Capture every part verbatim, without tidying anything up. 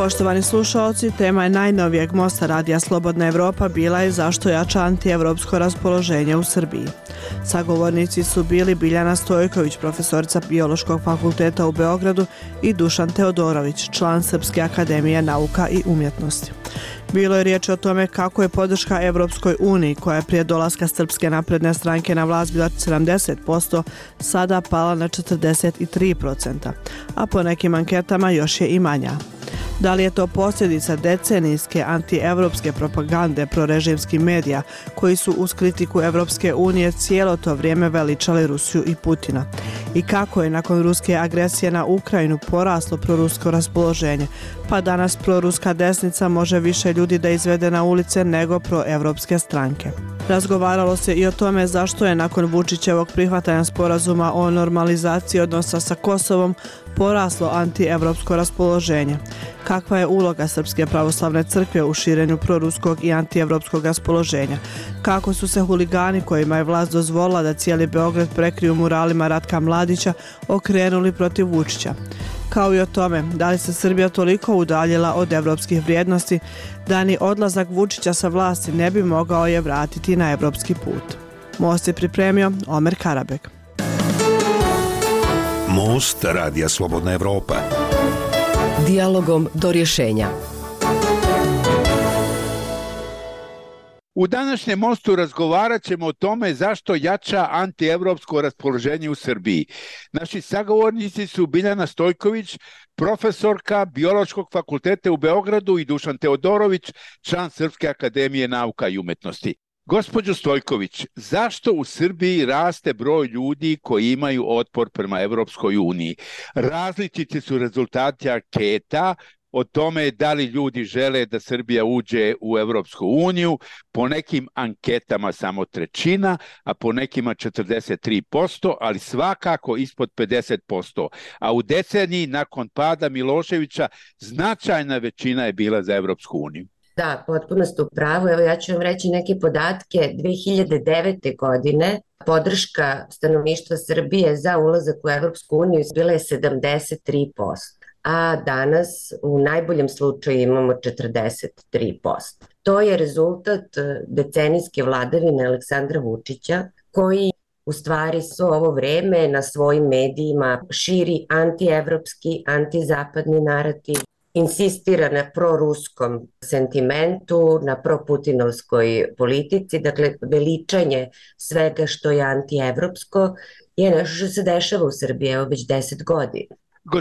Poštovani slušaoci, tema je najnovijeg mosta Radija Slobodna Evropa bila je zašto jača antievropsko raspoloženje u Srbiji. Sagovornici su bili Biljana Stojković, profesorica Biološkog fakulteta u Beogradu, i Dušan Teodorović, član Srpske akademije nauka i umjetnosti. Bilo je riječ o tome kako je podrška Evropskoj uniji, koja je prije dolaska Srpske napredne stranke na vlast bila sedamdeset posto, sada pala na četrdeset tri posto, a po nekim anketama još je i manja. Da li je to posljedica decenijske antievropske propagande prorežimskih medija koji su uz kritiku Evropske unije cijelo to vrijeme veličali Rusiju i Putina? I kako je nakon ruske agresije na Ukrajinu poraslo prorusko raspoloženje, pa danas proruska desnica može više ljudi da izvede na ulice nego proevropske stranke? Razgovaralo se i o tome zašto je nakon Vučićevog prihvatanja sporazuma o normalizaciji odnosa sa Kosovom poraslo antievropsko raspoloženje. Kakva je uloga Srpske pravoslavne crkve u širenju proruskog i antievropskog raspoloženja? Kako su se huligani kojima je vlast dozvolila da cijeli Beograd prekriju muralima Ratka Mladića okrenuli protiv Vučića? Kao i o tome, da li se Srbija toliko udaljila od evropskih vrijednosti da ni odlazak Vučića sa vlasti ne bi mogao je vratiti na evropski put? Most je pripremio Omer Karabek. Most Radija Slobodna Evropa. Dijalogom do rješenja. U današnjem mostu razgovarat ćemo o tome zašto jača antievropsko raspoloženje u Srbiji. Naši sagovornici su Biljana Stojković, profesorka Biološkog fakulteta u Beogradu, i Dušan Teodorović, član Srpske akademije nauka i umjetnosti. Gospođo Stojković, zašto u Srbiji raste broj ljudi koji imaju otpor prema Evropskoj uniji? Različiti su rezultati anketa o tome da li ljudi žele da Srbija uđe u Evropsku uniju, po nekim anketama samo trećina, a po nekima četrdeset tri posto, ali svakako ispod pedeset posto. A u deceniji nakon pada Miloševića značajna većina je bila za Evropsku uniju. Da, potpuno ste u pravu. Evo, ja ću vam reći neke podatke. dve hiljade devete. godine podrška stanovništva Srbije za ulazak u Evropsku uniju bila je sedamdeset tri posto, a danas u najboljem slučaju imamo četrdeset tri posto. To je rezultat decenijske vladavine Aleksandra Vučića, koji u stvari su ovo vreme na svojim medijima širi antievropski, antizapadni narativ, insistira na proruskom sentimentu, na proputinovskoj politici, dakle veličanje svega što je antievropsko je nešto što se dešava u Srbiji evo već deset godina.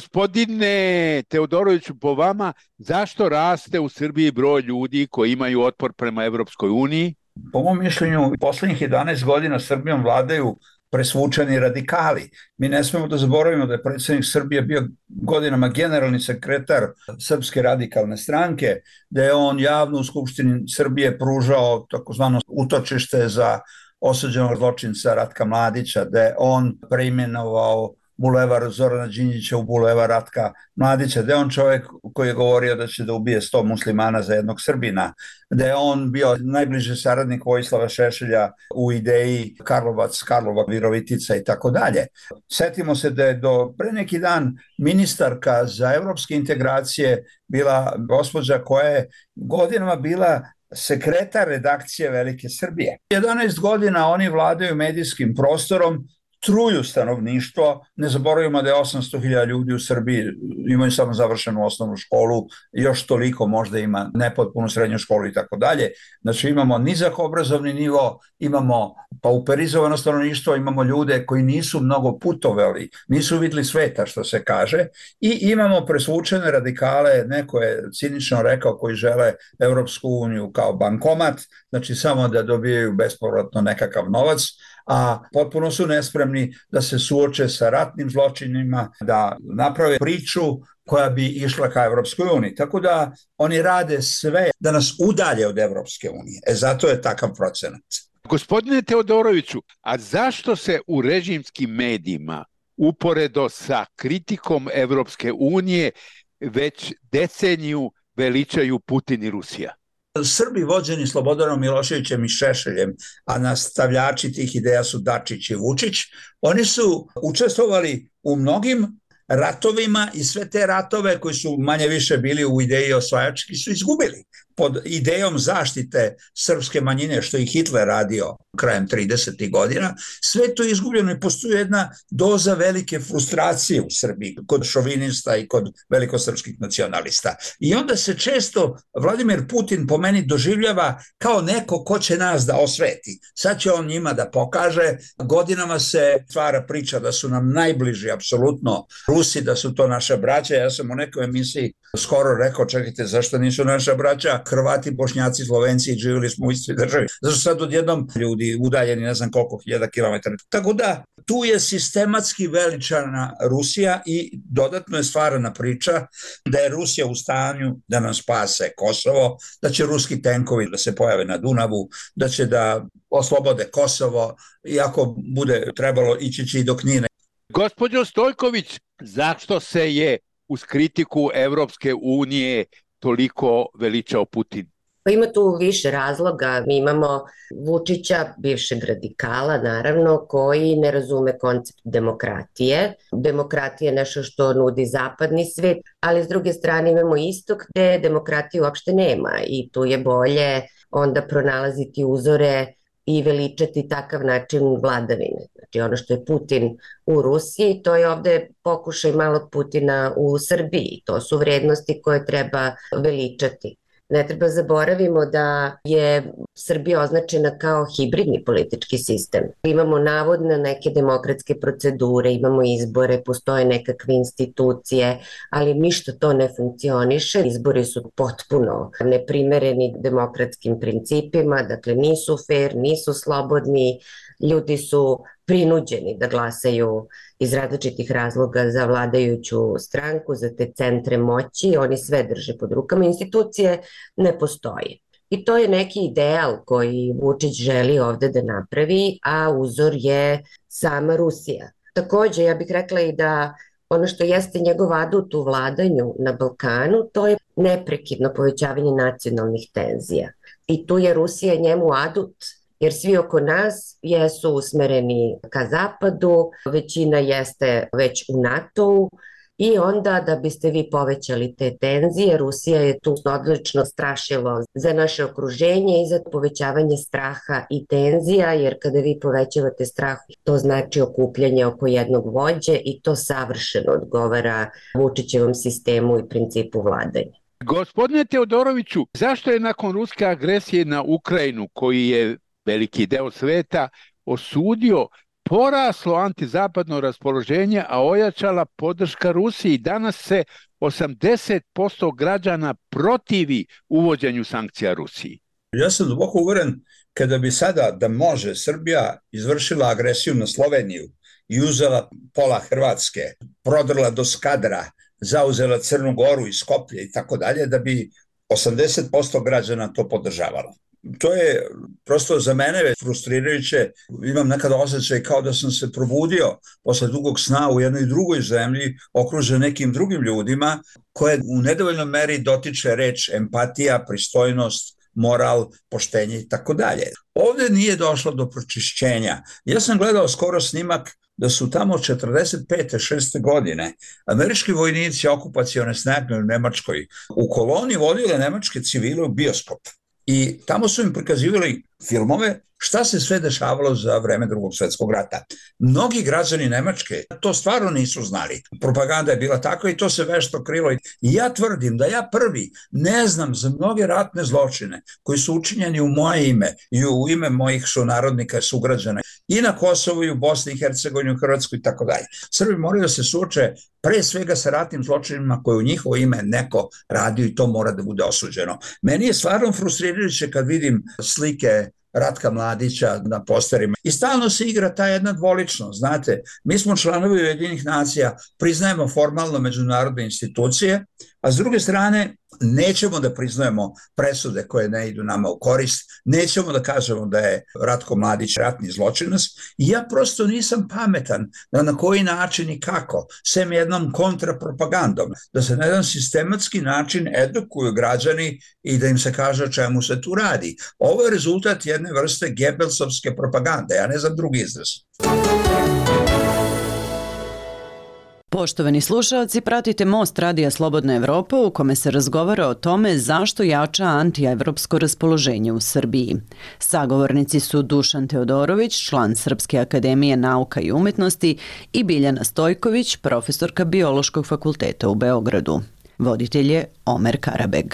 Gospodine Teodoroviću, po vama, zašto raste u Srbiji broj ljudi koji imaju otpor prema Evropskoj uniji? Po mom mišljenju, poslednjih jedanaest godina Srbijom vladaju presvučeni radikali. Mi ne smemo da zaboravimo da je predsjednik Srbije bio godinama generalni sekretar Srpske radikalne stranke, da je on javno u Skupštini Srbije pružao takozvano utočište za osuđenog zločinca Ratka Mladića, da je on preimenovao bulevar Zorana Đinđića u bulevar Ratka Mladića, da je on čovjek koji je govorio da će da ubije sto muslimana za jednog Srbina, da je on bio najbliži saradnik Vojislava Šešelja u ideji Karlovac, Karlova, Virovitica i tako dalje. Setimo se da je do pre neki dan ministarka za evropske integracije bila gospođa koja je godinama bila sekretar redakcije Velike Srbije. jedanaest godina oni vladaju medijskim prostorom, truju stanovništvo, ne zaboravimo da je osamsto hiljada ljudi u Srbiji imaju samo završenu osnovnu školu, još toliko možda ima nepotpunu srednju školu i tako dalje. Znači imamo nizak obrazovni nivo, imamo pauperizovano stanovništvo, imamo ljude koji nisu mnogo putovali, nisu vidjeli sveta, što se kaže, i imamo presvučene radikale, neko je cinično rekao, koji žele Evropsku uniju kao bankomat, znači samo da dobijaju bespovratno nekakav novac, a potpuno su nespremni da se suoče sa ratnim zločinima, da naprave priču koja bi išla ka Evropskoj uniji. Tako da oni rade sve da nas udalje od Evropske unije. E zato je takav procenat. Gospodine Teodoroviću, a zašto se u režimskim medijima uporedo sa kritikom Evropske unije već deceniju veličaju Putin i Rusija? Srbi vođeni Slobodanom Miloševićem i Šešeljem, a nastavljači tih ideja su Dačić i Vučić, oni su učestvovali u mnogim ratovima i sve te ratove koji su manje više bili u ideji osvajački su izgubili. Pod idejom zaštite srpske manjine, što je Hitler radio krajem tridesetih godina, sve to je izgubljeno i postoji jedna doza velike frustracije u Srbiji kod šovinista i kod velikosrpskih nacionalista. I onda se često Vladimir Putin po meni doživljava kao neko ko će nas da osveti. Sad će on njima da pokaže. Godinama se stvara priča da su nam najbliži apsolutno Rusi, da su to naša braća. Ja sam u nekoj emisiji skoro rekao, čekajte, zašto nisu naša braća Hrvati, Bošnjaci, Slovenci, živjeli smo u istoj državi. Zašto sad odjednom ljudi udaljeni ne znam koliko hiljada kilometara. Tako da tu je sistematski veličana Rusija i dodatno je stvarana priča da je Rusija u stanju da nam spase Kosovo, da će ruski tenkovi da se pojave na Dunavu, da će da oslobode Kosovo i ako bude trebalo ići će i do Knina. Gospođo Stojković, zašto se je uz kritiku Evropske unije toliko veličao Putin? Pa ima tu više razloga. Mi imamo Vučića, bivšeg radikala, naravno, koji ne razume koncept demokratije. Demokratija je nešto što nudi zapadni svet, ali s druge strane imamo istok gde demokratije uopšte nema i tu je bolje onda pronalaziti uzore i veličati takav način vladavine. Znači ono što je Putin u Rusiji, to je ovde pokušaj malog Putina u Srbiji. To su vrednosti koje treba veličati. Ne treba zaboravimo da je Srbija označena kao hibridni politički sistem. Imamo navodno neke demokratske procedure, imamo izbore, postoje nekakve institucije, ali ništa to ne funkcioniše. Izbori su potpuno neprimereni demokratskim principima, dakle nisu fair, nisu slobodni, ljudi su prinuđeni da glasaju iz različitih razloga za vladajuću stranku, za te centre moći, oni sve drže pod rukama, institucije ne postoje. I to je neki ideal koji Vučić želi ovde da napravi, a uzor je sama Rusija. Takođe, ja bih rekla i da ono što jeste njegov adut u vladanju na Balkanu, to je neprekidno povećavanje nacionalnih tenzija. I tu je Rusija njemu adut, jer svi oko nas jesu usmereni ka zapadu, većina jeste već u NATO-u i onda da biste vi povećali te tenzije, Rusija je tu odlično strašilo za naše okruženje i za povećavanje straha i tenzija, jer kada vi povećavate strah, to znači okupljanje oko jednog vođe i to savršeno odgovara Vučićevom sistemu i principu vladanja. Gospodine Teodoroviću, zašto je nakon ruske agresije na Ukrajinu, koji je veliki deo sveta osudio, poraslo antizapadno raspoloženje, a ojačala podrška Rusiji? Danas se osamdeset posto građana protivi uvođenju sankcija Rusiji. Ja sam duboko uveren kada bi sada da može Srbija izvršila agresiju na Sloveniju i uzela pola Hrvatske, prodrla do Skadra, zauzela Crnu Goru i Skoplje i tako dalje, da bi osamdeset posto građana to podržavalo. To je prosto za mene već frustrirajuće. Imam nekada osjećaj kao da sam se probudio posle dugog sna u jednoj drugoj zemlji, okružen nekim drugim ljudima, koje u nedovoljnoj meri dotiče reč empatija, pristojnost, moral, poštenje i tako dalje. Ovde nije došlo do pročišćenja. Ja sam gledao skoro snimak da su tamo četrdeset pete šeste godine američki vojnici okupacione snage u Nemačkoj u koloni vodile nemačke civile u bioskop. I tamo su im prikazivali filmove šta se sve dešavalo za vreme Drugog svjetskog rata. Mnogi građani Nemačke to stvarno nisu znali. Propaganda je bila takva i to se vešto krilo. I ja tvrdim da ja prvi ne znam za mnoge ratne zločine koji su učinjeni u moje ime i u ime mojih sunarodnika, sugrađana i na Kosovu i u Bosni i Hercegovini, u Hrvatskoj i tako dalje. Srbi moraju da se suoče pre svega sa ratnim zločinima koje u njihovo ime neko radio i to mora da bude osuđeno. Meni je stvarno frustrirajuće kad vidim slike Ratka Mladića na posterima. I stalno se igra ta jedna dvoličnost, znate, mi smo članovi Ujedinjenih nacija, priznajemo formalno međunarodne institucije, a s druge strane nećemo da priznajemo presude koje ne idu nama u korist, nećemo da kažemo da je Ratko Mladić ratni zločinac i ja prosto nisam pametan da na koji način i kako, sem jednom kontrapropagandom, da se na jedan sistematski način edukuju građani i da im se kaže o čemu se tu radi. Ovo je rezultat jedne vrste Gebelsovske propagande, ja ne znam drugi izraz. Poštovani slušalci, pratite Most Radija Slobodna Evropa u kome se razgovara o tome zašto jača antievropsko raspoloženje u Srbiji. Sagovornici su Dušan Teodorović, član Srpske akademije nauka i umetnosti, i Biljana Stojković, profesorka Biološkog fakulteta u Beogradu. Voditelj je Omer Karabeg.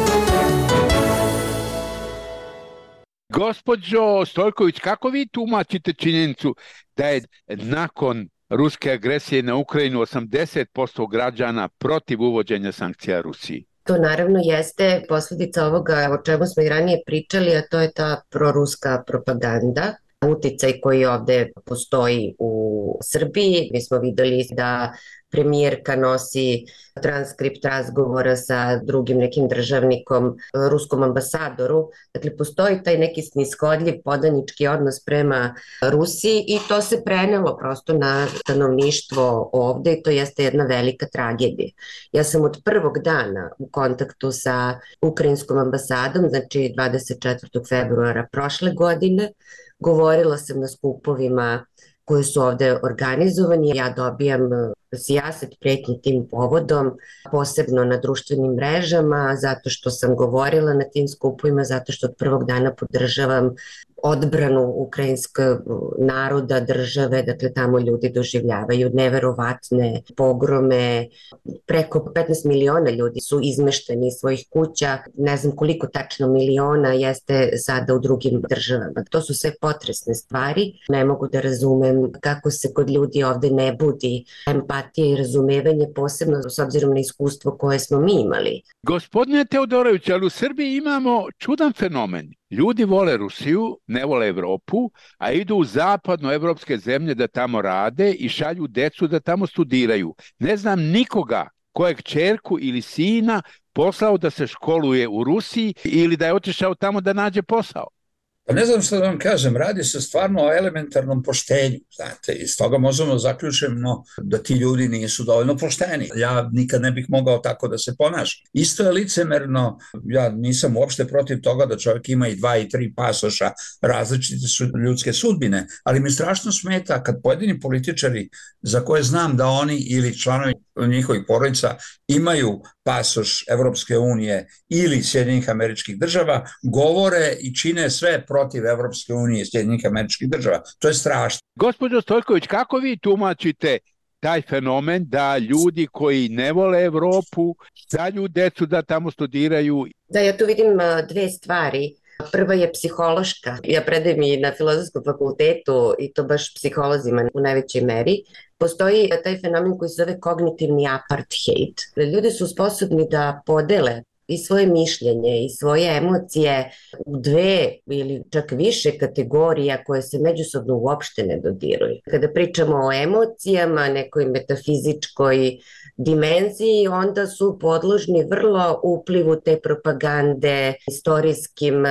Gospođo Stojković, kako vi tumačite činjenicu da je nakon ruske agresije na Ukrajinu osamdeset posto građana protiv uvođenja sankcija Rusiji? To naravno jeste posljedica ovoga o čemu smo i ranije pričali, a to je ta proruska propaganda, uticaj koji ovde postoji u Srbiji. Mi smo videli da premijerka nosi transkript razgovora sa drugim nekim državnikom, ruskom ambasadoru. Dakle, postoji taj neki snishodljiv podanički odnos prema Rusiji i to se prenelo prosto na stanovništvo ovde i to jeste jedna velika tragedija. Ja sam od prvog dana u kontaktu sa ukrajinskom ambasadom, znači dvadeset četvrtog februara prošle godine, govorila sam na skupovima koji su ovde organizovani. Ja dobijam sijaset pretnji tim povodom, posebno na društvenim mrežama, zato što sam govorila na tim skupovima, zato što od prvog dana podržavam odbranu ukrajinskog naroda, države, dakle tamo ljudi doživljavaju neverovatne pogrome, preko petnaest miliona ljudi su izmešteni iz svojih kuća, ne znam koliko tačno miliona jeste sada u drugim državama. To su sve potresne stvari, ne mogu da razumem kako se kod ljudi ovde ne budi empatija i razumevanje, posebno s obzirom na iskustvo koje smo mi imali. Gospodine Teodorović, ali u Srbiji imamo čudan fenomen. Ljudi vole Rusiju, ne vole Evropu, a idu u zapadnoevropske zemlje da tamo rade i šalju decu da tamo studiraju. Ne znam nikoga kojeg ćerku ili sina poslao da se školuje u Rusiji ili da je otišao tamo da nađe posao. Pa ne znam što da vam kažem, radi se stvarno o elementarnom poštenju, znate, iz toga možemo zaključimo da ti ljudi nisu dovoljno pošteni. Ja nikad ne bih mogao tako da se ponašam. Isto je licemerno, ja nisam uopšte protiv toga da čovjek ima i dva i tri pasoša, različite su ljudske sudbine, ali mi strašno smeta kad pojedini političari za koje znam da oni ili članovi njihovih porodica imaju pasoš Evropske unije ili Sjedinjenih Američkih Država, govore i čine sve protiv Evropske unije i Sjedinjenih Američkih Država. To je strašno. Gospođo Stojković, kako vi tumačite taj fenomen da ljudi koji ne vole Evropu šalju decu da tamo studiraju? Da, ja tu vidim dve stvari. Prva je psihološka. Ja predajem i na Filozofskom fakultetu i to baš psiholozima u najvećoj meri. Postoji taj fenomen koji se zove kognitivni apartheid. Ljudi su sposobni da podele i svoje mišljenje i svoje emocije u dve ili čak više kategorija koje se međusobno uopšte ne dodiruju. Kada pričamo o emocijama, nekoj metafizičkoj dimenziji, onda su podložni vrlo uplivu te propagande, istorijskim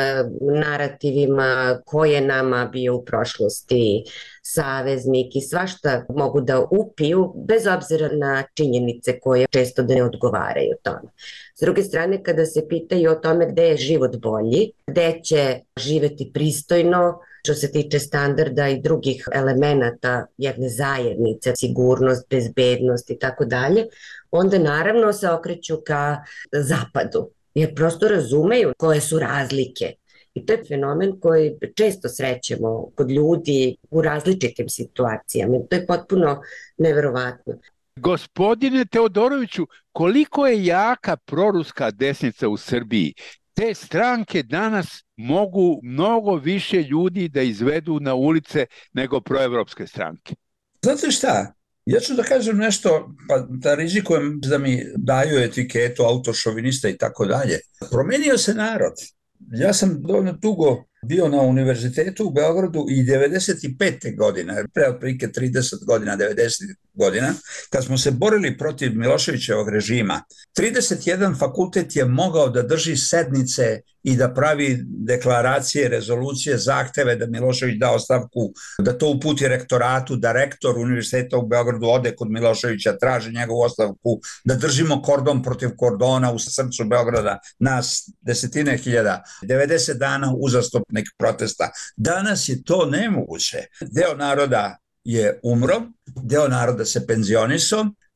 narativima koje nama bio u prošlosti saveznik i svašta mogu da upiju bez obzira na činjenice koje često da ne odgovaraju tome. S druge strane, kada se pitaju o tome gde je život bolji, gde će živeti pristojno, što se tiče standarda i drugih elemenata jedne zajednice, sigurnost, bezbednost i tako dalje, onda naravno se okreću ka zapadu, jer prosto razumeju koje su razlike. I to je fenomen koji često srećemo kod ljudi u različitim situacijama. To je potpuno neverovatno. Gospodine Teodoroviću, koliko je jaka proruska desnica u Srbiji? Te stranke danas mogu mnogo više ljudi da izvedu na ulice nego proevropske stranke. Znate šta? Ja ću da kažem nešto, pa da rizikujem da mi daju etiketu autošovinista i tako dalje. Promenio se narod. Ja sam dovoljno dugo bio na univerzitetu u Beogradu i devedeset pete godine, pre otprilike trideset godina, devedeset godina, kad smo se borili protiv Miloševićevog režima, trideset jedan fakultet je mogao da drži sednice i da pravi deklaracije, rezolucije, zahteve da Milošević da ostavku, da to uputi rektoratu, da rektor univerziteta u Beogradu ode kod Miloševića, traži njegovu ostavku, da držimo kordon protiv kordona u srcu Beograda, nas desetine hiljada, devedeset dana uzastopnih protesta. Danas je to nemoguće. Deo naroda je umro, deo naroda se penzionisao,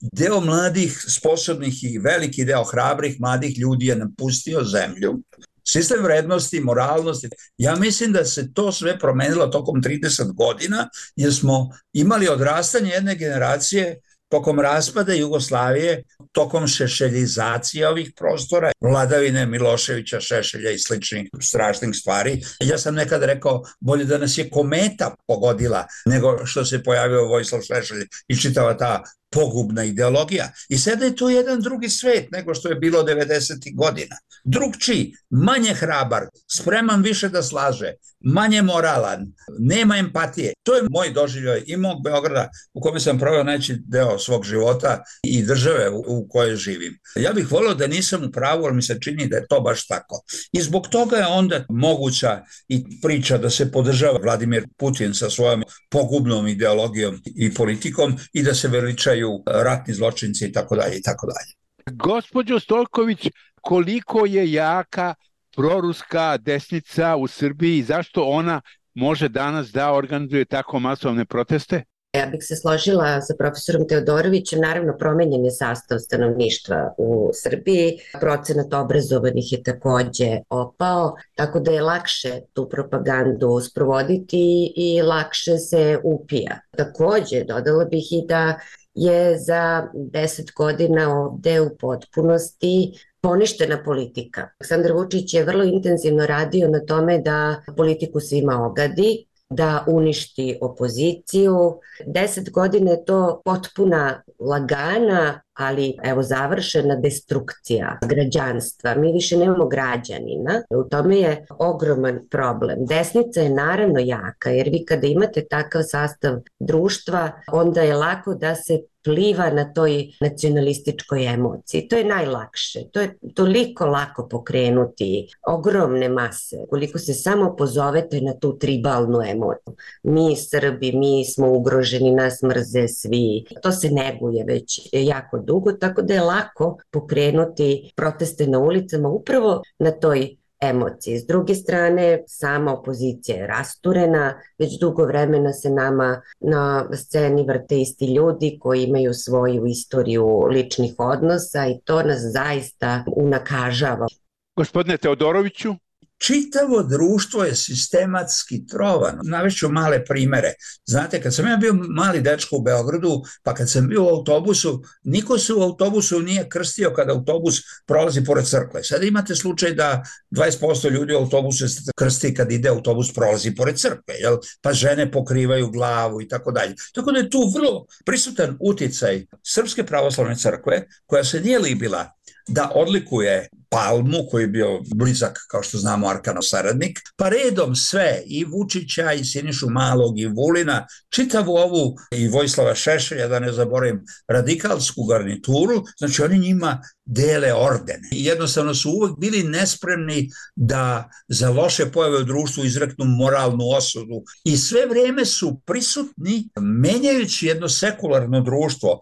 deo mladih, sposobnih i veliki deo hrabrih mladih ljudi je napustio zemlju. Sistem vrednosti, moralnosti, ja mislim da se to sve promenilo tokom trideset godina, jer smo imali odrastanje jedne generacije tokom raspada Jugoslavije, tokom šešeljizacije ovih prostora, vladavine Miloševića, Šešelja i sličnih strašnih stvari. Ja sam nekad rekao, bolje da nas je kometa pogodila nego što se pojavio Vojislav Šešelj i čitava ta pogubna ideologija. I sada je to jedan drugi svet nego što je bilo devedesetih godina. Drugčiji, manje hrabar, spreman više da slaže, manje moralan, nema empatije. To je moj doživljaj i mog Beograda u kome sam proveo najveći deo svog života i države u, u kojoj živim. Ja bih volio da nisam u pravu, ali mi se čini da je to baš tako. I zbog toga je onda moguća i priča da se podržava Vladimir Putin sa svojom pogubnom ideologijom i politikom i da se veličaju ratni zločinci i tako dalje i tako dalje. Gospođo Stojković, koliko je jaka proruska desnica u Srbiji i zašto ona može danas da organizuje tako masovne proteste? Ja bih se složila sa profesorom Teodorovićem, naravno promenjen je sastav stanovništva u Srbiji, procenat obrazovanih je takođe opao, tako da je lakše tu propagandu sprovoditi i lakše se upija. Takođe, dodala bih i da je za deset godina ovde u potpunosti poništena politika. Aleksandar Vučić je vrlo intenzivno radio na tome da politiku svima ogadi, da uništi opoziciju. Deset godina je to potpuna lagana, ali evo završena destrukcija građanstva. Mi više nemamo građanina. U tome je ogroman problem. Desnica je naravno jaka, jer vi kada imate takav sastav društva, onda je lako da se pliva na toj nacionalističkoj emociji. To je najlakše. To je toliko lako pokrenuti ogromne mase, koliko se samo pozovete na tu tribalnu emociju. Mi Srbi, mi smo ugroženi, nas mrze svi. To se neguje već jako dugo, tako da je lako pokrenuti proteste na ulicama upravo na toj emociji. S druge strane, sama opozicija je rasturena, već dugo vremena se nama na sceni vrte isti ljudi koji imaju svoju istoriju ličnih odnosa i to nas zaista unakažava. Gospodine Teodoroviću? Čitavo društvo je sistematski trovano. Navešću male primere. Znate, kad sam ja bio mali dečko u Beogradu, pa kad sam bio u autobusu, niko se u autobusu nije krstio kada autobus prolazi pored crkve. Sada imate slučaj da dvadeset posto ljudi u autobusu se krsti kad ide autobus prolazi pored crkve, jel? Pa žene pokrivaju glavu i tako dalje. Tako da je tu vrlo prisutan uticaj Srpske pravoslavne crkve, koja se nije libila da odlikuje Palmu, koji je bio blizak, kao što znamo, Arkanov saradnik, pa redom sve, i Vučića, i Sinišu Malog, i Vulina, čitavu ovu, i Vojislava Šešelja, da ne zaboravim, radikalsku garnituru, znači oni njima dele ordene. I jednostavno su uvek bili nespremni da za loše pojave u društvu izreknu moralnu osudu. I sve vreme su prisutni, menjajući jedno sekularno društvo,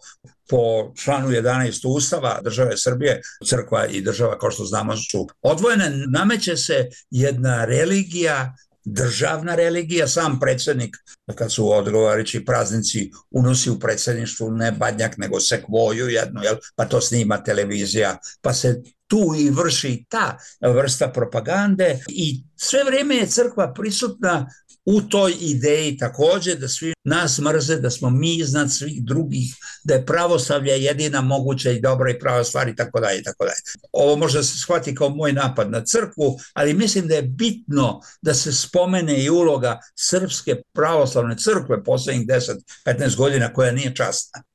po članu jedanaest Ustava države Srbije, crkva i država, kao što znamo, su odvojene. Nameće se jedna religija, državna religija, sam predsjednik, kad su odgovarajući praznici, unosi u predsjedništvu ne badnjak, nego sekvoju jednu, jel? Pa to snima televizija, pa se tu i vrši ta vrsta propagande i sve vrijeme je crkva prisutna u toj ideji također da svi nas mrze, da smo mi iznad svih drugih, da je pravoslavlje jedina moguća i dobra i prava stvar i tako dalje i tako dalje. Ovo možda se shvati kao moj napad na crkvu, ali mislim da je bitno da se spomene i uloga Srpske pravoslavne crkve poslednjih deset do petnaest godina koja nije časna.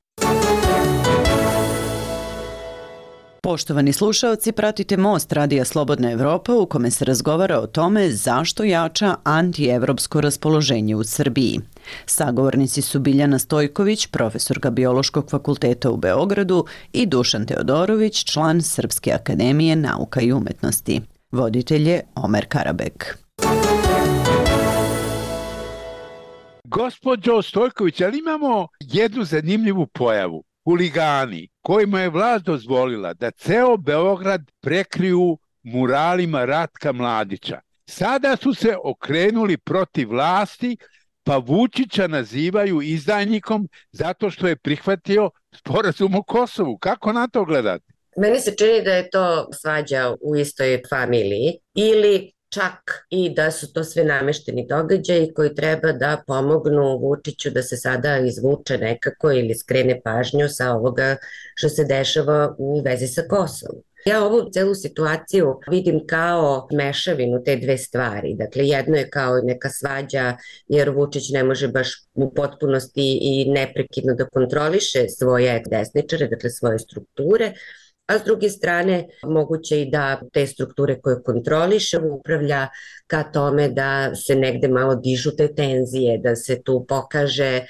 Poštovani slušaoci, pratite Most Radija Slobodna Evropa u kome se razgovara o tome zašto jača antievropsko raspoloženje u Srbiji. Sagovornici su Biljana Stojković, profesorka Biološkog fakulteta u Beogradu, i Dušan Teodorović, član Srpske akademije nauka i umetnosti. Voditelj je Omer Karabek. Gospođo Stojković, ali imamo jednu zanimljivu pojavu. Huligani kojima je vlast dozvolila da ceo Beograd prekriju muralima Ratka Mladića. Sada su se okrenuli protiv vlasti, pa Vučića nazivaju izdajnikom zato što je prihvatio sporazum o Kosovu. Kako na to gledate? Meni se čini da je to svađa u istoj familiji ili čak i da su to sve namešteni događaji koji treba da pomognu Vučiću da se sada izvuče nekako ili skrene pažnju sa ovoga što se dešava u vezi sa Kosovom. Ja ovu celu situaciju vidim kao mešavinu te dve stvari. Dakle, jedno je kao neka svađa jer Vučić ne može baš u potpunosti i neprekidno da kontroliše svoje desničare, dakle svoje strukture, a s druge strane moguće i da te strukture koje kontroliše upravlja ka tome da se negde malo dižu te tenzije, da se tu pokaže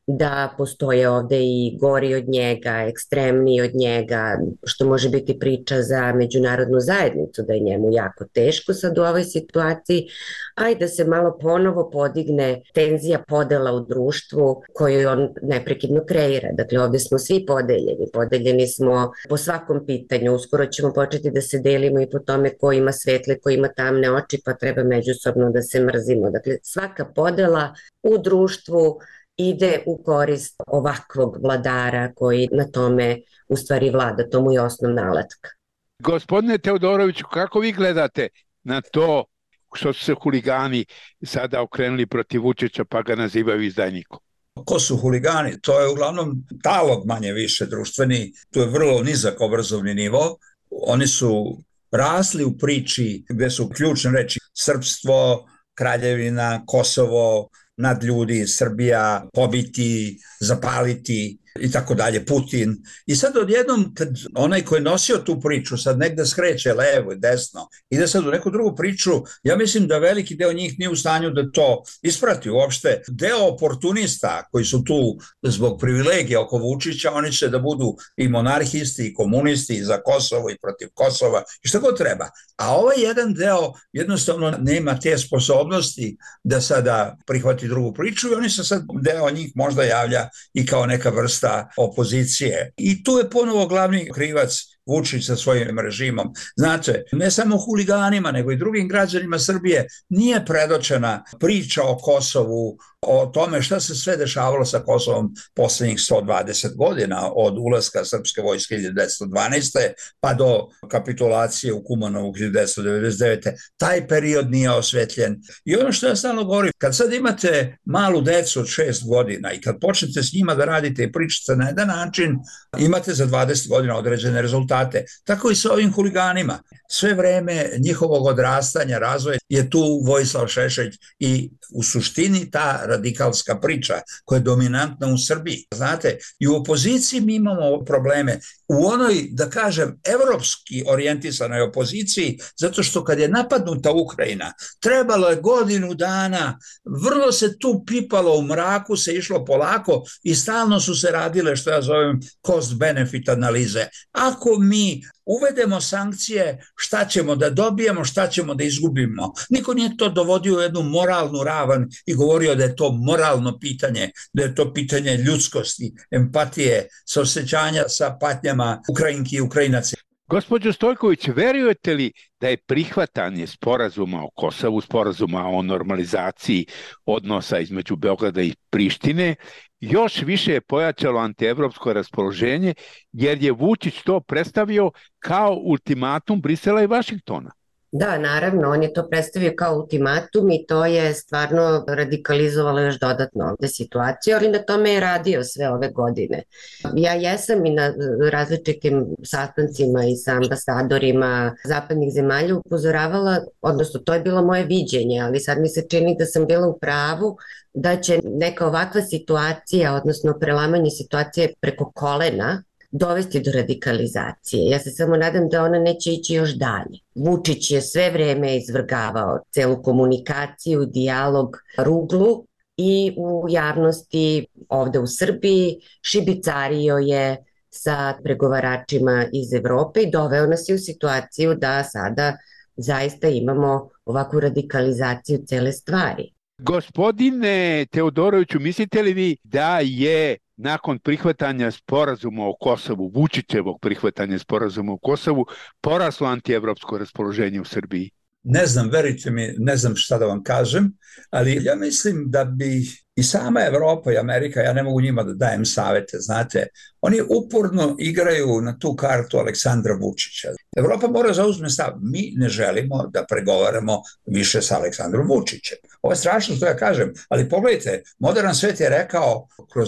da postoje ovde i gori od njega, ekstremniji od njega, što može biti priča za međunarodnu zajednicu, da je njemu jako teško sad u ovoj situaciji, a i da se malo ponovo podigne tenzija podela u društvu koju on neprekidno kreira. Dakle, ovde smo svi podeljeni, podeljeni smo po svakom pitanju, uskoro ćemo početi da se delimo i po tome ko ima svetle, ko ima tamne oči, pa treba međusobno da se mrzimo. Dakle, svaka podela u društvu ide u korist ovakvog vladara koji na tome u stvari vlada, to mu je osnovna alatka. Gospodine Teodoroviću, kako vi gledate na to što su se huligani sada okrenuli protiv Vučića pa ga nazivaju izdajnikom? Ko su huligani? To je uglavnom talog manje više društveni, to je vrlo nizak obrazovni nivo. Oni su rasli u priči gde su ključne reči srpstvo, kraljevina, Kosovo, nadljudi, Srbija, pobiti, zapaliti i tako dalje, Putin. I sad odjednom, kad onaj ko je nosio tu priču sad negde skreće levo i desno, ide sad u neku drugu priču, ja mislim da veliki deo njih nije u stanju da to isprati uopšte. Deo oportunista koji su tu zbog privilegija oko Vučića, oni će da budu i monarhisti i komunisti i za Kosovo i protiv Kosova i šta god treba. A ovaj jedan deo jednostavno nema te sposobnosti da sada prihvati drugu priču i oni se sad, deo njih možda javlja i kao neka vrsta opozicije. I tu je ponovo glavni krivac Vučić sa svojim režimom. Znate, ne samo huliganima, nego i drugim građanima Srbije nije predočena priča o Kosovu, o tome šta se sve dešavalo sa Kosovom poslednjih sto dvadeset godina, od ulaska srpske vojske hiljadu devetsto dvanaeste. pa do kapitulacije u Kumanovu hiljadu devetsto devedeset devete. Taj period nije osvetljen. I ono što ja stalno govorim, kad sad imate malu decu od šest godina i kad počnete s njima da radite i pričate na jedan način, imate za dvadeset godina određene rezultate. Tako i sa ovim huliganima. Sve vreme njihovog odrastanja, razvoja je tu Vojislav Šešelj i u suštini ta radikalska priča koja je dominantna u Srbiji. Znate, i u opoziciji mi imamo probleme. U onoj, da kažem, evropski orijentisanoj opoziciji, zato što kad je napadnuta Ukrajina, trebalo je godinu dana, vrlo se tu pipalo u mraku, se išlo polako i stalno su se radile, što ja zovem, cost-benefit analize. Ako mi uvedemo sankcije, šta ćemo da dobijemo, šta ćemo da izgubimo. Niko nije to dovodio u jednu moralnu ravan i govorio da je to moralno pitanje, da je to pitanje ljudskosti, empatije, saosećanja sa patnjama Ukrajinki i Ukrajinaca. Gospođo Stojković, verujete li da je prihvatanje sporazuma o Kosovu, sporazuma o normalizaciji odnosa između Beograda i Prištine, još više je pojačalo antievropsko raspoloženje, jer je Vučić to predstavio kao ultimatum Brisela i Vašingtona? Da, naravno, on je to predstavio kao ultimatum i to je stvarno radikalizovalo još dodatno ovde situaciju, ali na tome je radio sve ove godine. Ja jesam i na različitim sastancima i sa ambasadorima zapadnih zemalja upozoravala, odnosno to je bilo moje viđenje, ali sad mi se čini da sam bila u pravu da će neka ovakva situacija, odnosno prelamanje situacije preko kolena, dovesti do radikalizacije. Ja se samo nadam da ona neće ići još dalje. Vučić je sve vreme izvrgavao celu komunikaciju, dijalog ruglu i u javnosti ovde u Srbiji šibicario je sa pregovaračima iz Evrope i doveo nas je u situaciju da sada zaista imamo ovakvu radikalizaciju cele stvari. Gospodine Teodoroviću, mislite li vi da je nakon prihvatanja sporazuma o Kosovu, Vučićevog prihvatanja sporazuma o Kosovu, poraslo antievropsko raspoloženje u Srbiji? Ne znam, verujte mi, ne znam šta da vam kažem, ali ja mislim da bi I sama Evropa i Amerika, ja ne mogu njima da dajem savete, znate, oni uporno igraju na tu kartu Aleksandra Vučića. Evropa mora zauzme stav, mi ne želimo da pregovaramo više sa Aleksandrom Vučićem. Ovo je strašno što ja kažem, ali pogledajte, modern svet je rekao kroz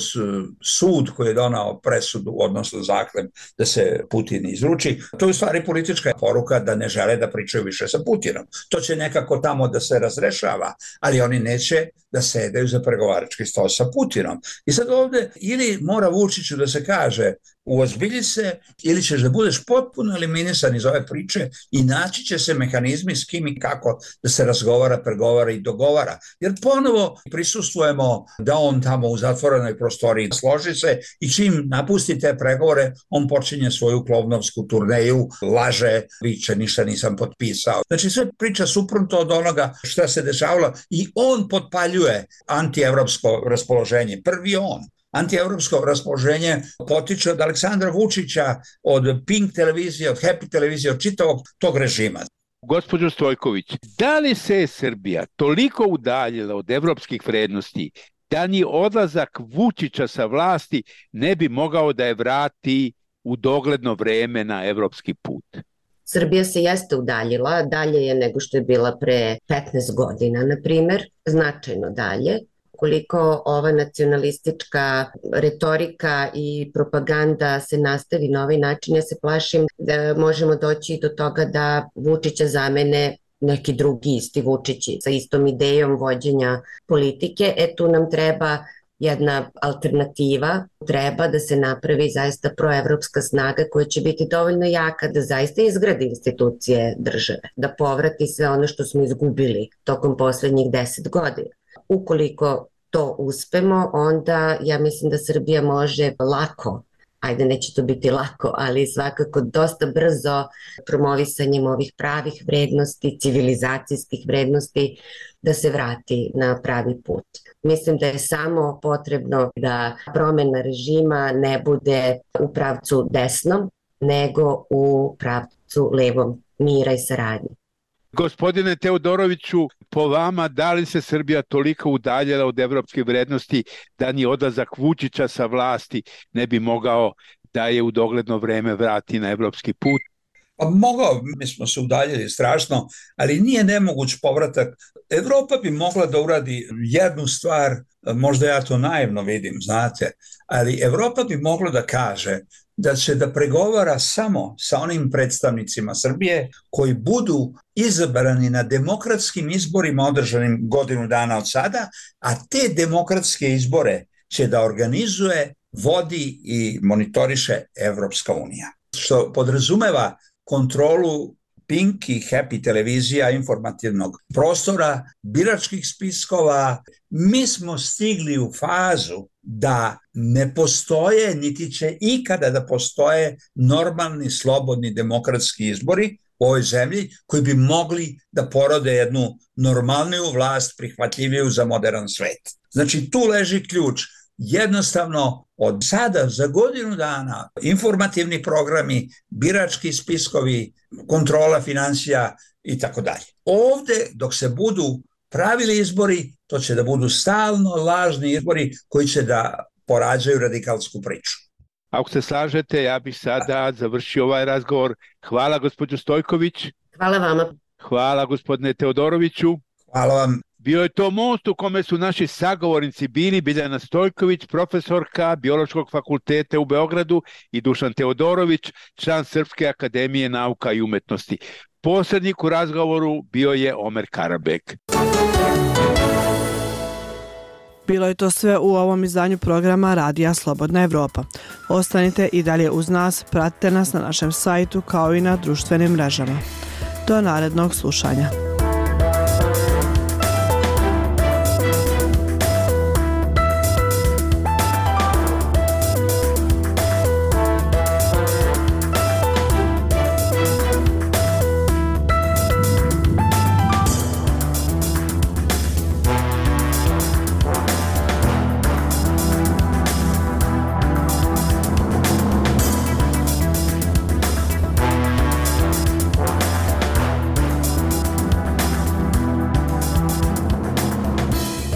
sud koji je donao presudu, odnosno zahtev da se Putin izruči, to je u stvari politička poruka da ne žele da pričaju više sa Putinom. To će nekako tamo da se razrešava, ali oni neće da sedaju za pregovarački sto sa Putinom. I sad ovde ili mora Vučiću da se kaže uozbilji se ili ćeš da budeš potpuno eliminisan iz ove priče i naći će se mehanizmi s kim i kako da se razgovara, pregovara i dogovara. Jer ponovo prisustvujemo da on tamo u zatvorenoj prostoriji složi se i čim napusti te pregovore, on počinje svoju klovnovsku turneju, laže, viče, ništa nisam potpisao. Znači sve priča suprotno od onoga šta se dešavalo i on potpaljuje antievropsko raspoloženje. Prvi on. Antievropsko raspoloženje potiče od Aleksandra Vučića, od Pink televizije, od Happy televizije, od čitavog tog režima. Gospođo Stojković, da li se Srbija toliko udaljila od evropskih vrednosti da ni odlazak Vučića sa vlasti ne bi mogao da je vrati u dogledno vreme na evropski put? Srbija se jeste udaljila, dalje je nego što je bila pre petnaest godina, na primer, značajno dalje. Koliko ova nacionalistička retorika i propaganda se nastavi na ovaj način, ja se plašim da možemo doći do toga da Vučića zamene neki drugi isti Vučići sa istom idejom vođenja politike. E tu nam treba jedna alternativa, treba da se napravi zaista proevropska snaga koja će biti dovoljno jaka da zaista izgradi institucije države, da povrati sve ono što smo izgubili tokom poslednjih deset godina. Ukoliko to uspemo, onda ja mislim da Srbija može lako, ajde neće to biti lako, ali svakako dosta brzo promovisanjem ovih pravih vrednosti, civilizacijskih vrednosti, da se vrati na pravi put. Mislim da je samo potrebno da promena režima ne bude u pravcu desnom, nego u pravcu levom, mira i saradnje. Gospodine Teodoroviću, po vama, da li se Srbija toliko udaljila od evropskih vrednosti da ni odlazak Vučića sa vlasti ne bi mogao da je u dogledno vreme vrati na evropski put? Pa mogao, mi smo se udaljili strašno, ali nije nemoguć povratak. Evropa bi mogla da uradi jednu stvar, možda ja to naivno vidim, znate, ali Evropa bi mogla da kaže da će da pregovara samo sa onim predstavnicima Srbije koji budu izabrani na demokratskim izborima održanim godinu dana od sada, a te demokratske izbore će da organizuje, vodi i monitoriše Evropska unija. Što podrazumeva kontrolu Pink i Happy televizija, informativnog prostora, biračkih spiskova. Mi smo stigli u fazu da ne postoje, niti će ikada da postoje normalni, slobodni demokratski izbori u ovoj zemlji koji bi mogli da porode jednu normalniju vlast, prihvatljiviju za modern svet. Znači tu leži ključ. Jednostavno od sada za godinu dana informativni programi, birački spiskovi, kontrola financija i tako dalje. Ovde dok se budu pravili izbori, to će da budu stalno lažni izbori koji će da porađaju radikalsku priču. Ako se slažete, ja bih sada završio ovaj razgovor. Hvala gospođo Stojković. Hvala vama. Hvala gospodine Teodoroviću. Hvala vam. Bio je to most u kome su naši sagovornici bili Biljana Stojković, profesorka Biološkog fakulteta u Beogradu, i Dušan Teodorović, član Srpske akademije nauka i umetnosti. Posrednik u razgovoru bio je Omer Karabek. Bilo je to sve u ovom izdanju programa Radija Slobodna Evropa. Ostanite i dalje uz nas, pratite nas na našem sajtu kao i na društvenim mrežama. Do narednog slušanja.